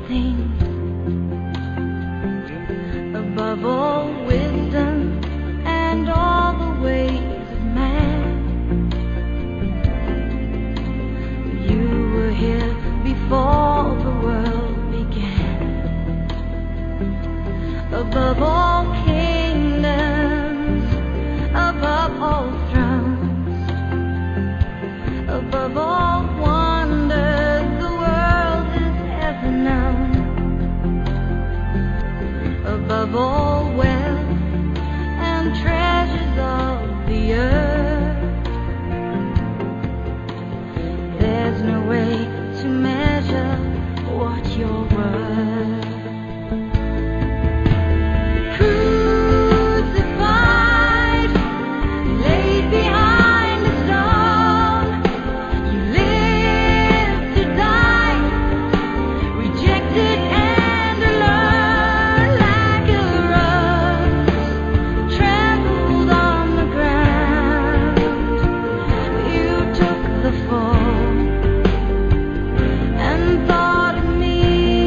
things, above all wisdom and all the ways of man. You were here before the world began. Above all kingdoms, above all thrones, above all wonders the world has ever known, above all wealth and treasures of the earth. There's no way to measure what you're worth. Crucified, laid behind a stone, you lived to die, rejected and alone, like a rose trampled on the ground. You took the fall and thought of me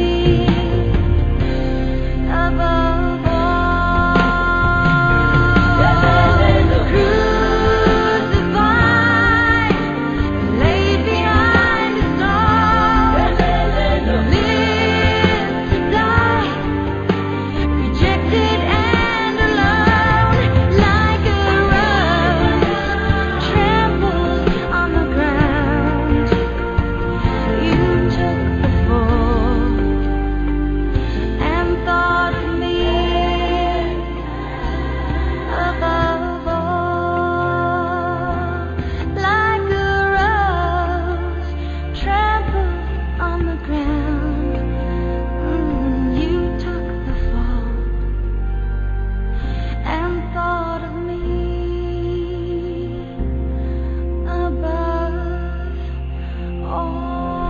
above all. Crucified, laid behind a stone, lived to die, rejected and alone, like a rose trampled on the ground. You took the fall and thought of me above all, like a rose trampled on the ground. You took the fall and thought of me above all.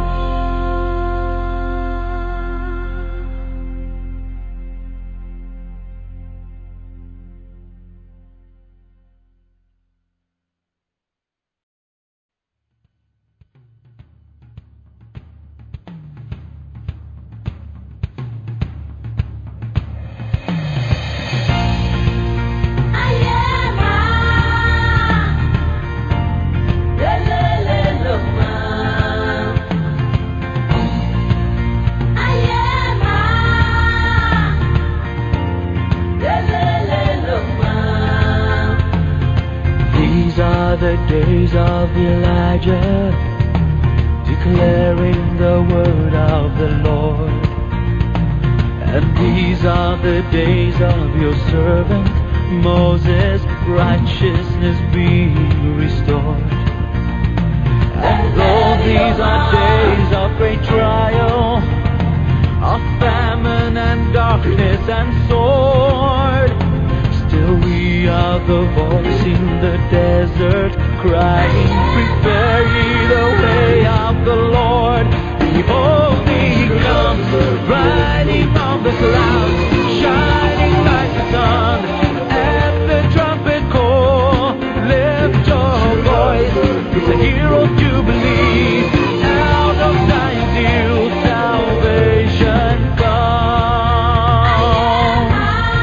These are the days of Elijah, declaring the word of the Lord. And these are the days of your servant Moses, righteousness being restored. And though these are days of great trial, of famine and darkness and sword, still we are the voice in the desert, crying, prepare ye the way of the Lord. Behold, he comes, riding on the clouds, shining like the sun. At the trumpet call, lift your voice. It's a hero jubilee. Out of Zion's hill, salvation comes.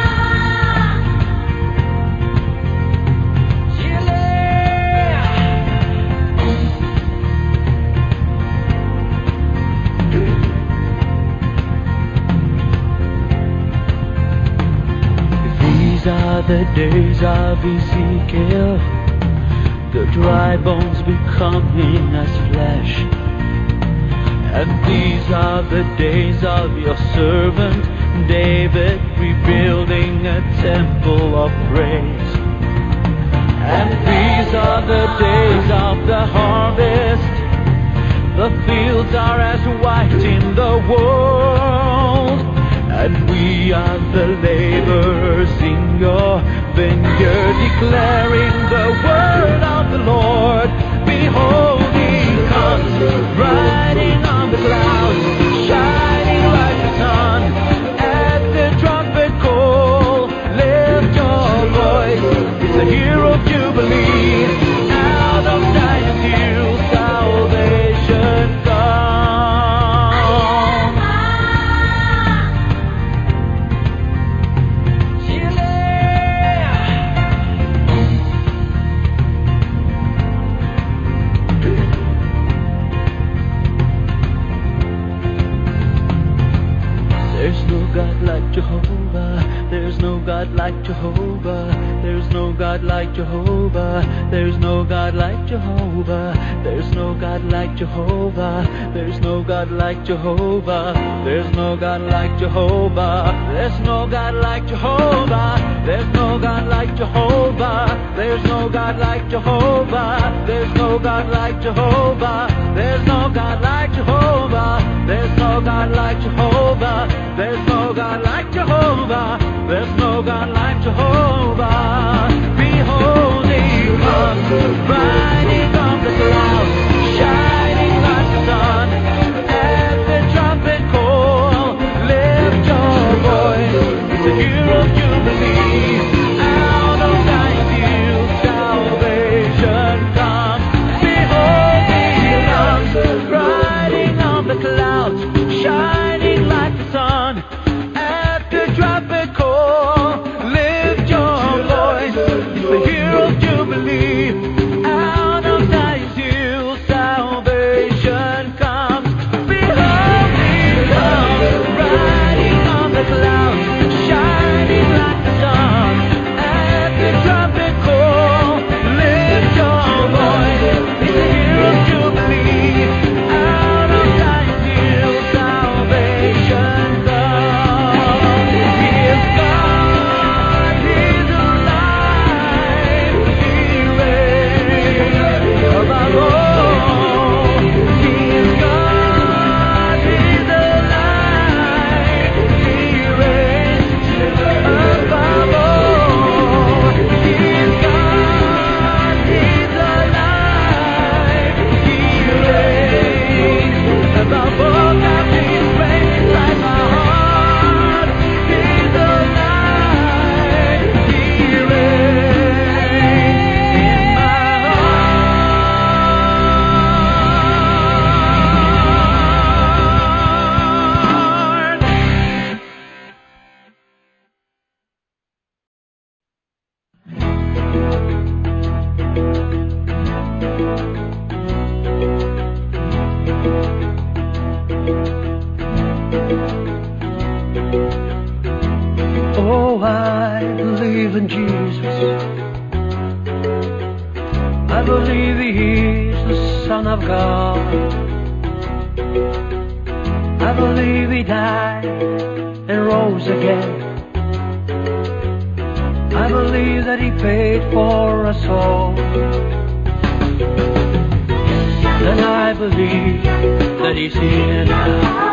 These are the days of Ezekiel, the dry bones becoming as flesh. And these are the days of your servant David, rebuilding a temple of praise. And these are the days of the harvest, the fields are as white in the world, and we are the laborers in your vineyard, declaring the word of the Lord. Behold, he comes, riding on the clouds, shining like the sun. At the trumpet call, lift your voice. It's a year of jubilee. Out of Zion's hill, salvation comes. God like Jehovah. There's no God like Jehovah. There's no God like Jehovah. There's no God like Jehovah. There's no God like Jehovah. There's no God like Jehovah. There's no God like Jehovah. There's no God like Jehovah. There's no God like Jehovah. There's no God like Jehovah. There's no God like Jehovah. There's no God like Jehovah. There's no God like Jehovah. There's no God like Jehovah. There's no God like Jehovah. Behold, He comes, riding on the clouds, shining like the sun. At the trumpet call, lift your voice. It's the year of Jubilee. Out of Zion's hill, salvation comes. Behold, He comes, riding on the clouds, shining like the sun. At the trumpet call, lift your voice. It's the year of Jubilee. Out of Zion's hill, salvation comes. Behold, He comes, riding on the clouds, shining like the sun. At the trumpet call, lift your voice. It's the year of Jubilee. Out of Zion's hill, salvation comes. He is God, He's alive, He reigns above all. He is God, He's alive, He reigns above all. He is God, He's alive, He reigns above all. God, He's reigns inside my heart. He's alive, He reigns in my heart. Oh, I believe in Jesus. I believe He is the Son of God. I believe He died and rose again. I believe that He paid for us all. And I believe that He's here now,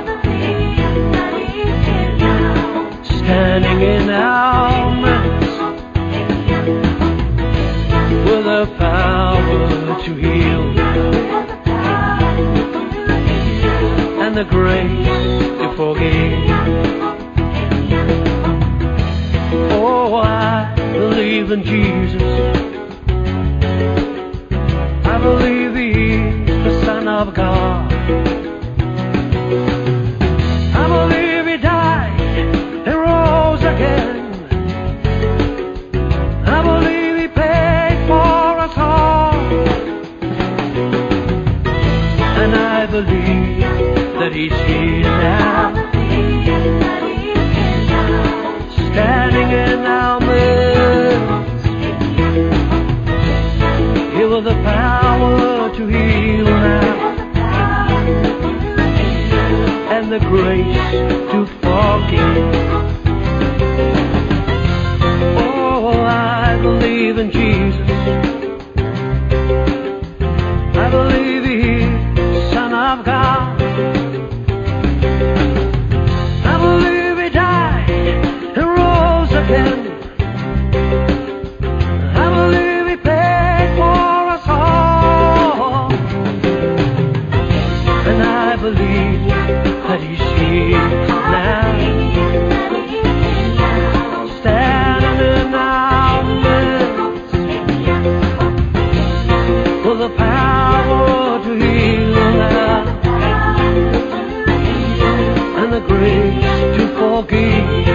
standing in our midst with the power to heal and the grace to forgive. Oh, I believe in Jesus. I believe He is the Son of God. I believe He died and rose again. I believe He paid for us all. And I believe that He's here now, standing in our midst, here with the power to heal now, and the grace to forgive. Oh, I believe in Jesus. I believe He's the Son of God. I believe He died and rose again. I believe He paid for us all. And I believe that He's here now, standing in our midst with the power to heal now and the grace to forgive.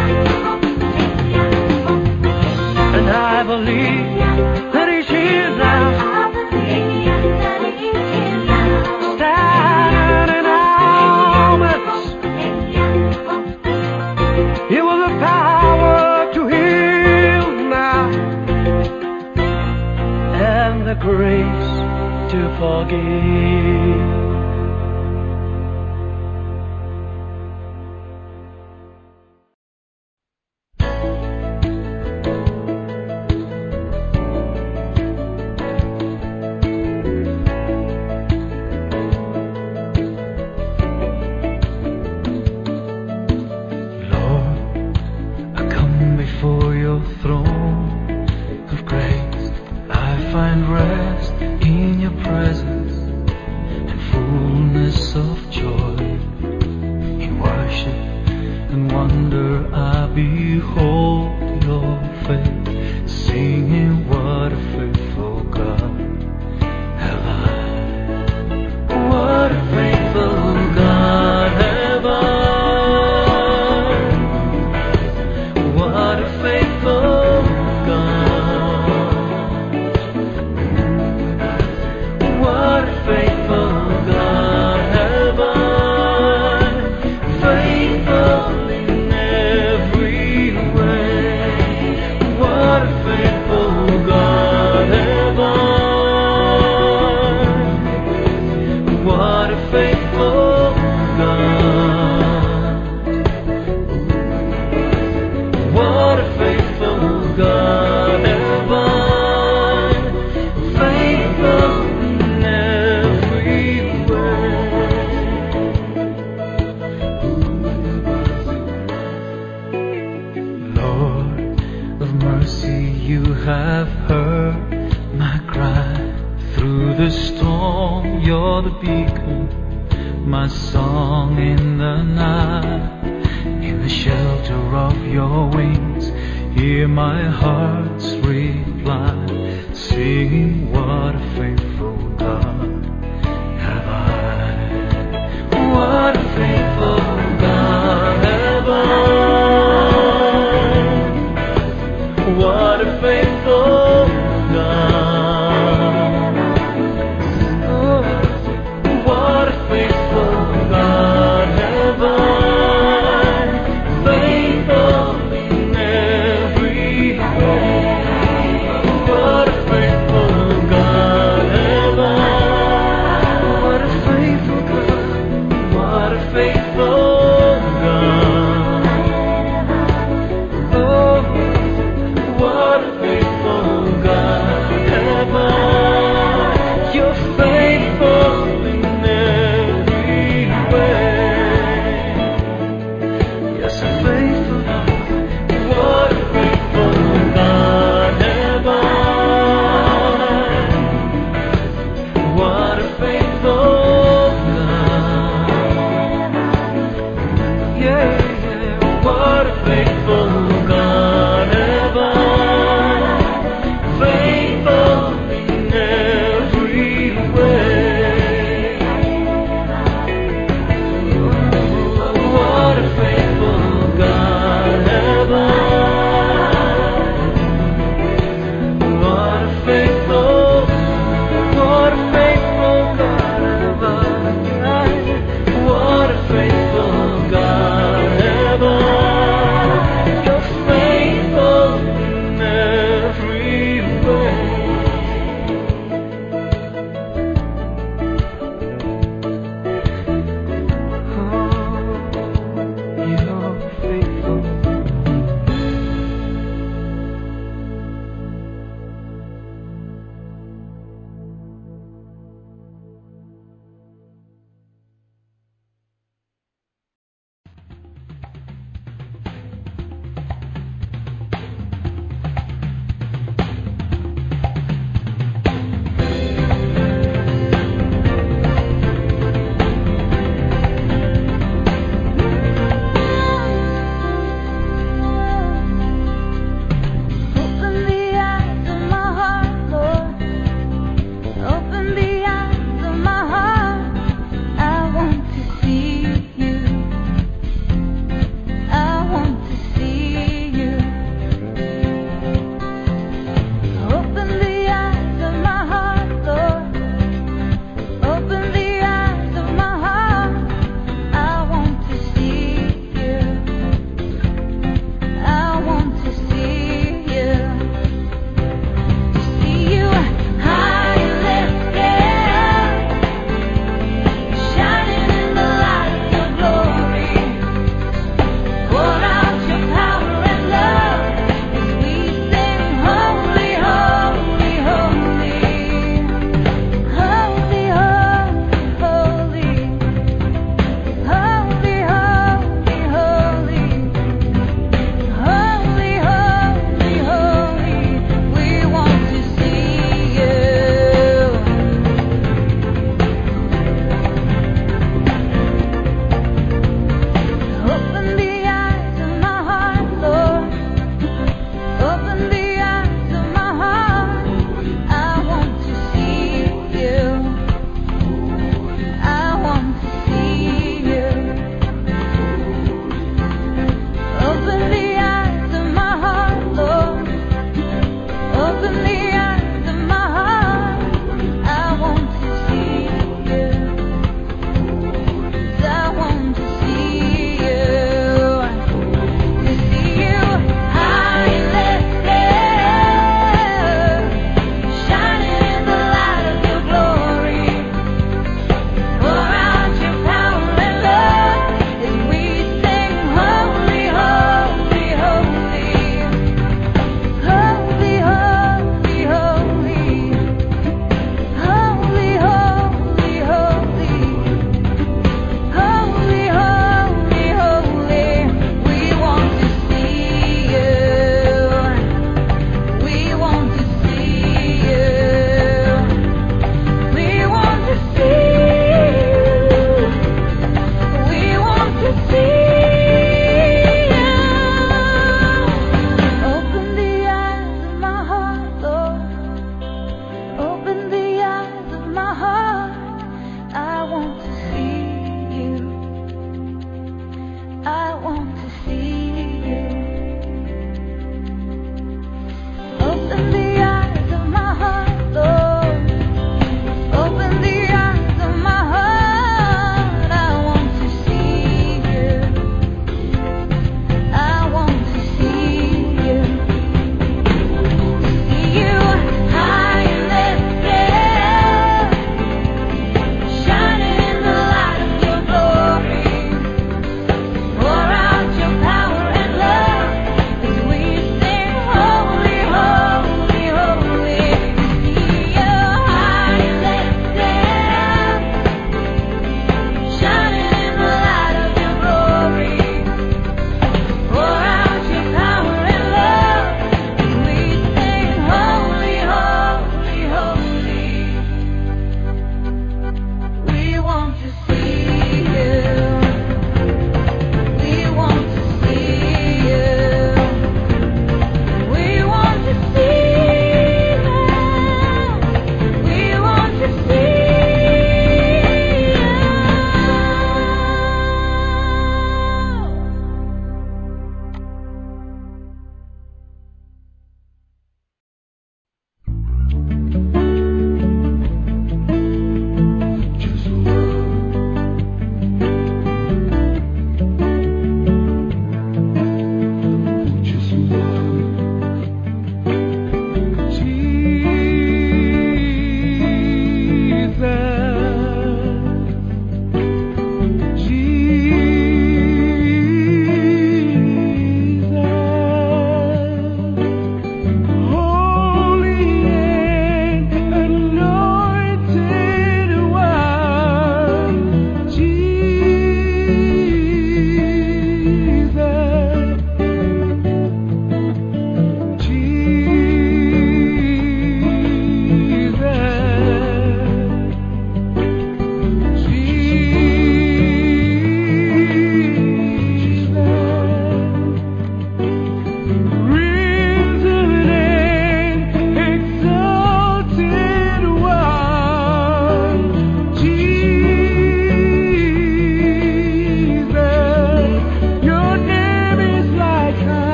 And I believe that He's here now, standing in our midst forgive. What a faithful God ever.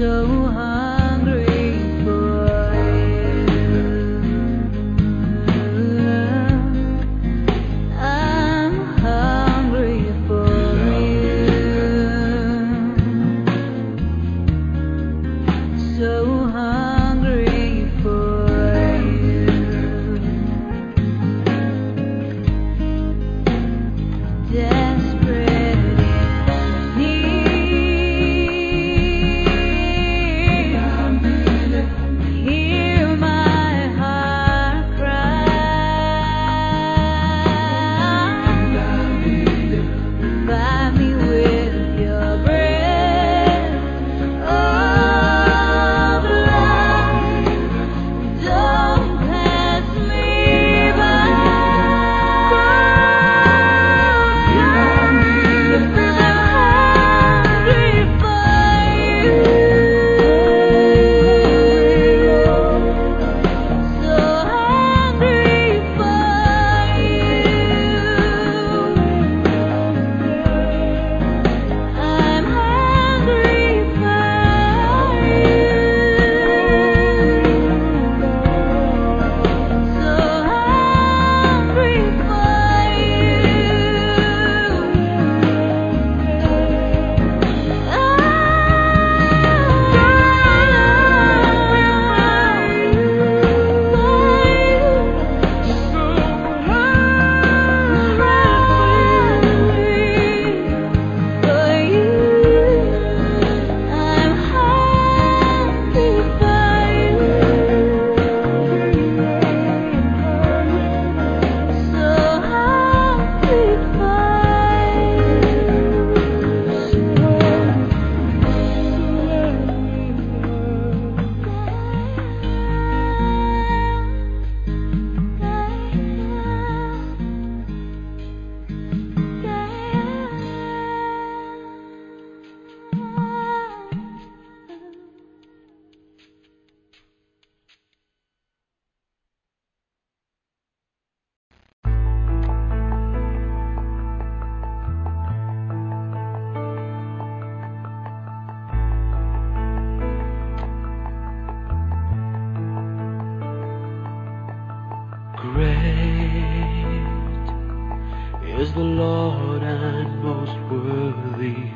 is the Lord and most worthy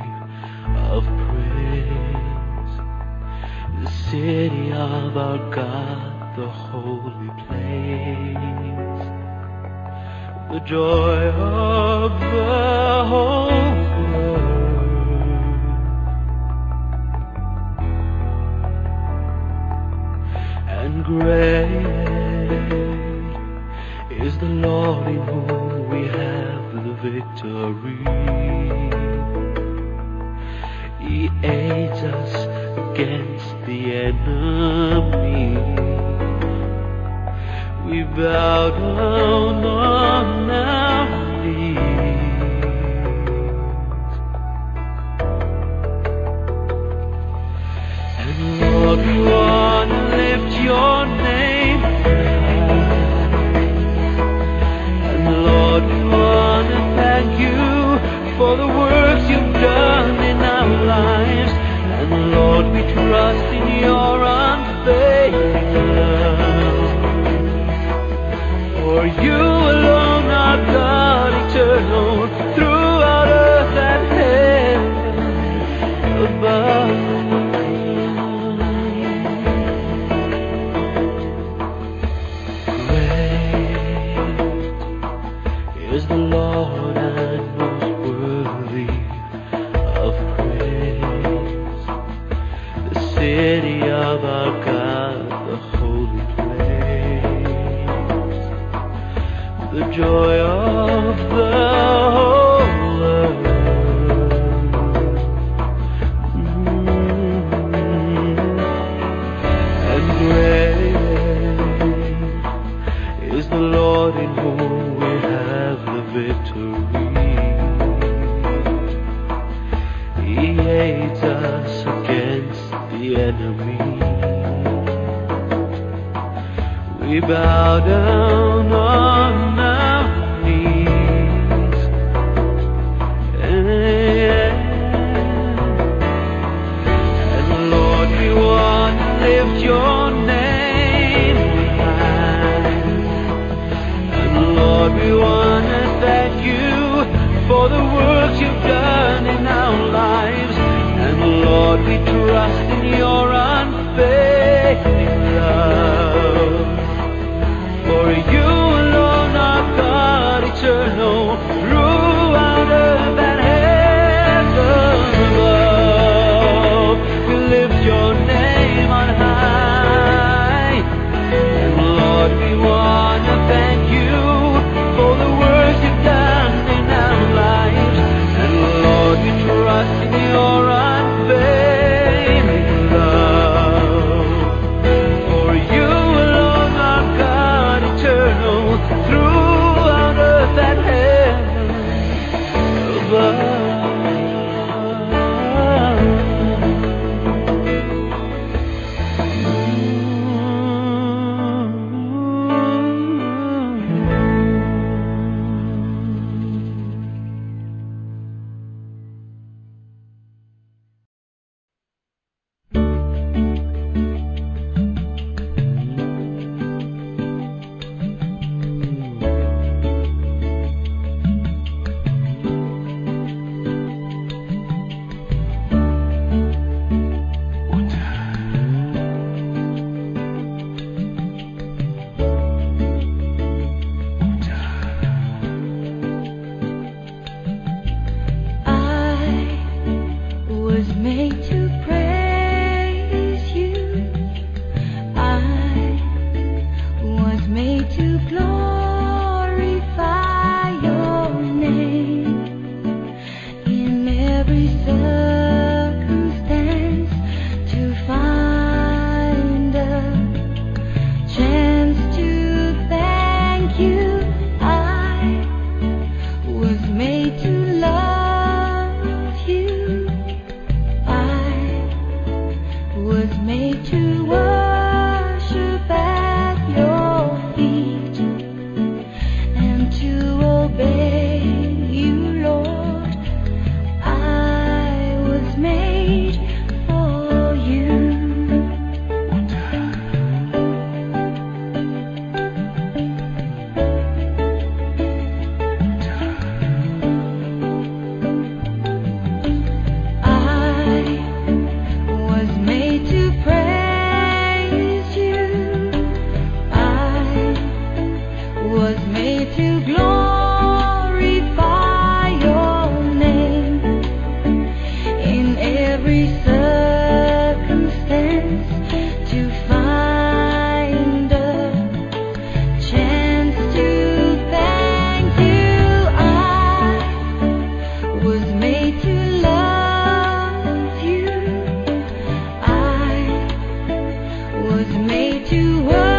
of praise. The city of our God, the holy place, the joy of the whole world, and great is the Lord in whom we have the victory. He aids us against the enemy. We bow down on our knees, and Lord, we want to lift your name high. And Lord, we want to thank you for the works you've done in our lives. And Lord, we trust in your unfailing love. For you alone are God eternal, throughout earth and heaven above. Great is the Lord and most worthy of praise. The city of our God, the holy place, the joy of the whole world. And great is the Lord in whom we have the victory. He aids us against the enemy. We bow down on our knees, and Lord, we lift your name high. And Lord, we want to thank you for the work you've done in our lives. And Lord, we trust in your unfailing love. For you alone are God eternal, throughout earth and heaven above. We lift your name on high. And Lord, we want to thank you for the work you've done in our lives. And Lord, we trust in your unfailing love. For you alone are God eternal, throughout earth and heaven above. Was made to work.